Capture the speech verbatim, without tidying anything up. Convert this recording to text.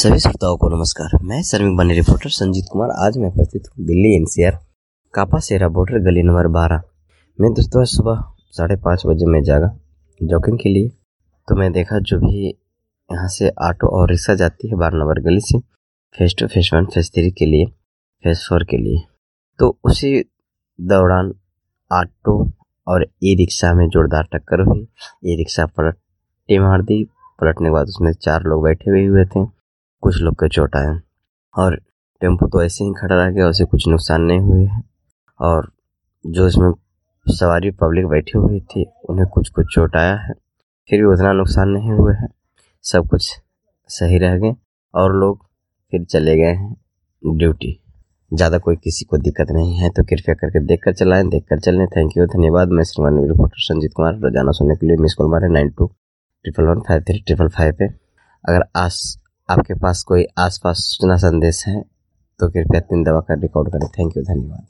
सभी श्रोताओं को नमस्कार। मैं श्रमिक बने रिपोर्टर संजीत कुमार। आज मैं उपस्थित हूँ दिल्ली एनसीआर कापासेरा बॉर्डर गली नंबर बारह में। दोस्तों सुबह साढ़े पाँच बजे मैं जागा जॉगिंग के लिए, तो मैं देखा जो भी यहाँ से ऑटो और रिक्शा जाती है बारह नंबर गली से phase two phase one phase three के लिए फेस फोर के लिए, तो उसी दौरान ऑटो और ई रिक्शा में जोरदार टक्कर हुई। ई रिक्शा पलटी मार दी। पलटने के बाद उसमें चार लोग बैठे हुए हुए थे, कुछ लोग के चोट आए और टेम्पो तो ऐसे ही खड़ा रह गया, उसे कुछ नुकसान नहीं हुए है। और जो इसमें सवारी पब्लिक बैठी हुई थी उन्हें कुछ कुछ चोट आया है, फिर भी उतना नुकसान नहीं हुआ है, सब कुछ सही रह गए और लोग फिर चले गए हैं ड्यूटी। ज़्यादा कोई किसी को दिक्कत नहीं है, तो कृपया करके देख कर चलाएं, देख कर चलें। थैंक यू, धन्यवाद। मैं श्रीमान रिपोर्टर संजीत कुमार। रोजाना सुनने के लिए मिस कॉल मारे nine two triple one five three triple five पे। अगर आस आपके पास कोई आसपास सूचना संदेश है तो कृपया तीन दबा कर रिकॉर्ड करें। थैंक यू, धन्यवाद।